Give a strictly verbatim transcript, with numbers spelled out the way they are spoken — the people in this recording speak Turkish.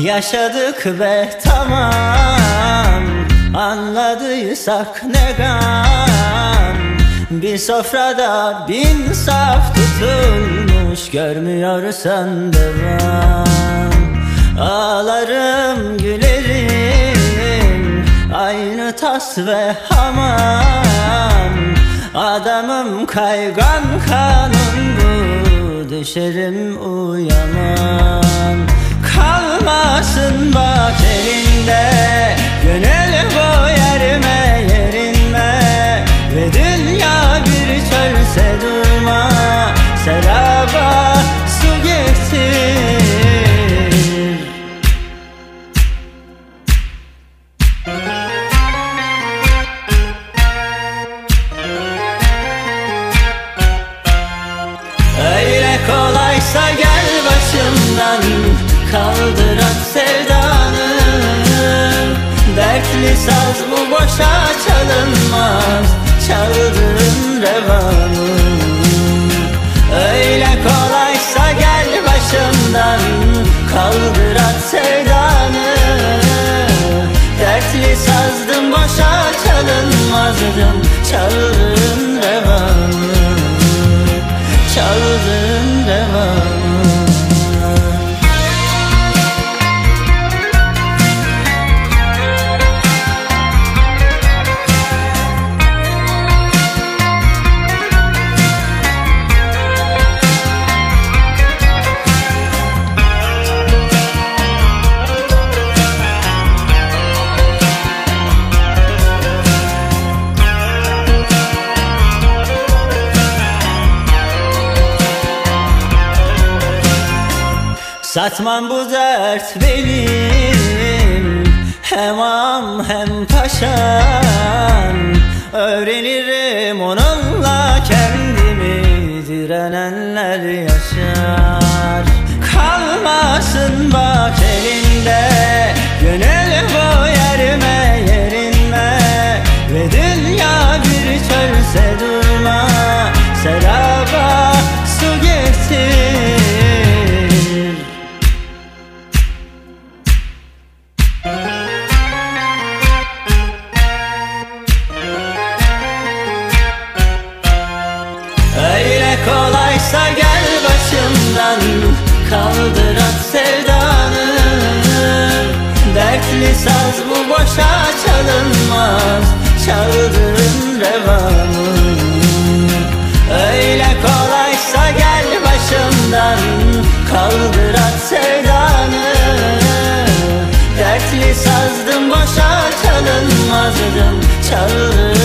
Yaşadık ve tamam, anladıysak ne gam. Bir sofrada bin saf tutulmuş, görmüyorsan devam. Ağlarım gülerim, aynı tas ve hamam. Adamım kaygan kanun bu, düşerim uyanam. Kalmasın bak elinde, gönül bu yerime yerinme. Ve dünya bir çölse durma, seraba su getir. Öyle kolaysa gel başımdan, kaldır at sevdanı. Dertli saz bu boşa çalınmaz, çaldığın revanı. Öyle kolaysa gel başımdan, kaldır at sevdanı. Dertli sazdım boşa çalınmazdım, çaldığın revanı. Çaldığın revanı. Satmam bu dert benim, hem am hem paşam. Öğrenirim onunla kendimi, direnenler yaşar. Kalmasın bak elinde, gönül bu yerime yerinme. Ve dünya bir çölse durma, seraba su getir. Öyle kolaysa gel başımdan, kaldır at sevdanı. Dertli saz bu boşa çalınmaz, çaldığın revanı. Öyle kolaysa gel başımdan, kaldır at sevdanı. Dertli sazdım boşa çalınmazdım, çaldığın